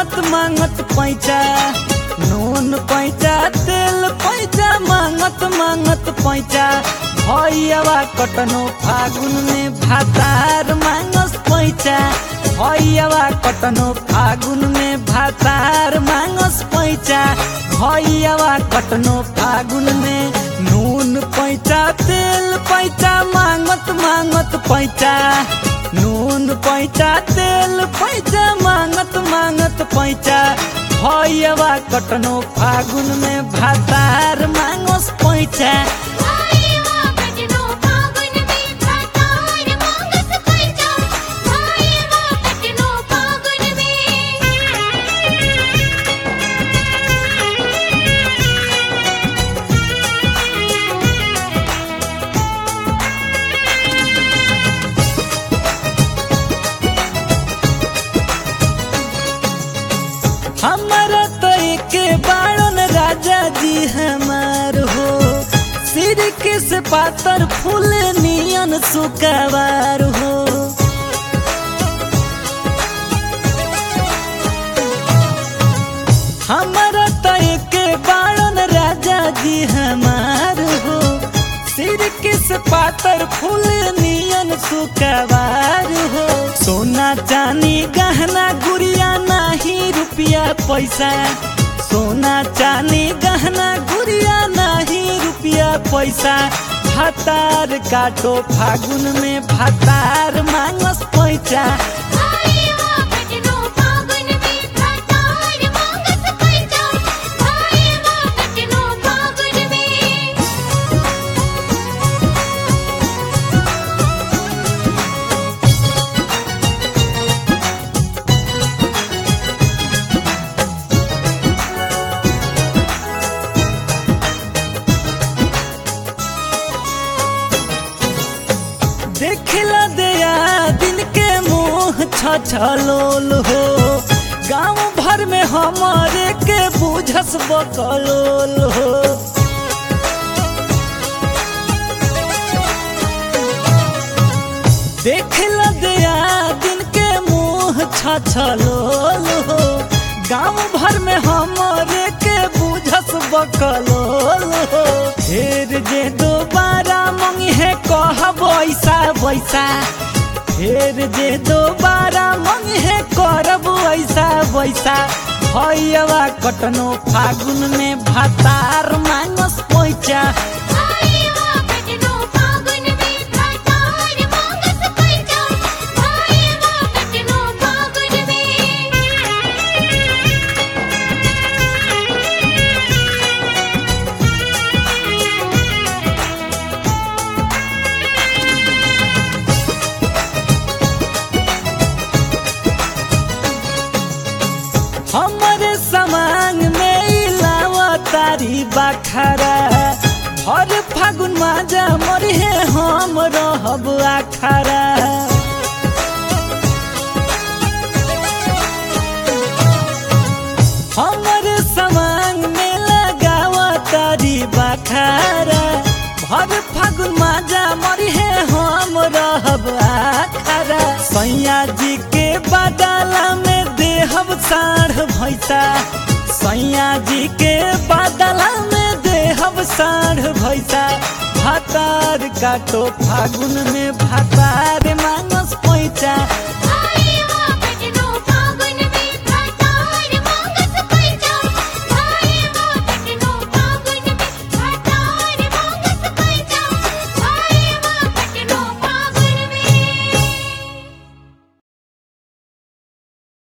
मांगत मांगत पैसा, नून पैसा तेल पैसा मांगत मांगत पैसा। भैयावा कटनो फागुन में भातार मांगस पैसा, भैयावा कटनो फागुन में भातार मांगस पैसा। भैयावा कटनो फागुन में नून पैसा तेल पैसा मांगत मांगत पैसा, नून पैसा तेल पैसा मांगत मांगत पैसा। भैयावा कटनो फागुन में भातार मांगस पैसा। हमारा तो एके बाड़न राजा जी हमार हो, सिर के से पातर फूल नियन सुकावार हो। हमारा तो एके बाड़न राजा जी हमार हो, सिर के से पातर फूल नियन सुकावार हो। सोना चांदी गहना गुड़िया नहीं रुपया पैसा, सोना चांदी गहना गुड़िया नहीं रुपया पैसा। भातार काटो फागुन में भातार मांगस पैसा। देखला दया दिन के मुँह छछलोल हो, गाँव भर में हमारे के बुझस बकलोल हो। देखला दया दिन के मुँह छछलोल हो, गाँव भर में हमारे के बुझस बकलोल हो। फिर जे दोबारा मंगी है कहब ऐसा वैसा, फिर जे दोबारा मंगी है करब ऐसा वैसा। भैयावा कटनो फागुन में भातार मांगस पैसा। हमारे समांग में इलावा तारी बाखरा, हर फागुन माजा मरी है हम रहब आखरा। हमारे समांग में लगावा तारी बाखरा, हर फागुन माजा मरी है हम रहब आखरा। सैया जी के बदला में देहब साढ़ भैसा, सैया जी के बदला में देहब साढ़ भैसा। भातार काटो फागुन में भाता